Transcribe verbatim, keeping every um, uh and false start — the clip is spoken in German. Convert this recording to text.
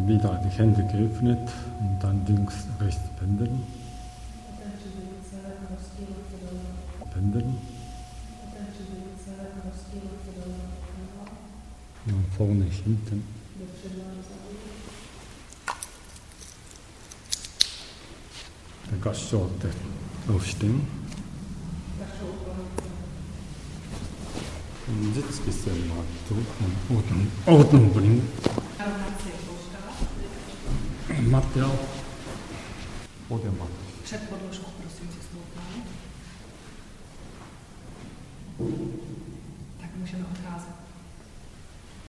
wieder die Hände geöffnet und dann links, rechts pendeln. Pendeln. Und vorne, hinten. Der Gast sollte aufstehen. Den Sitz ein bisschen mal drücken und Ordnung bringen. Materiál. Oder Materiál. Před podložkou, prosím, si stoupnout. Tak můžeme odcházet.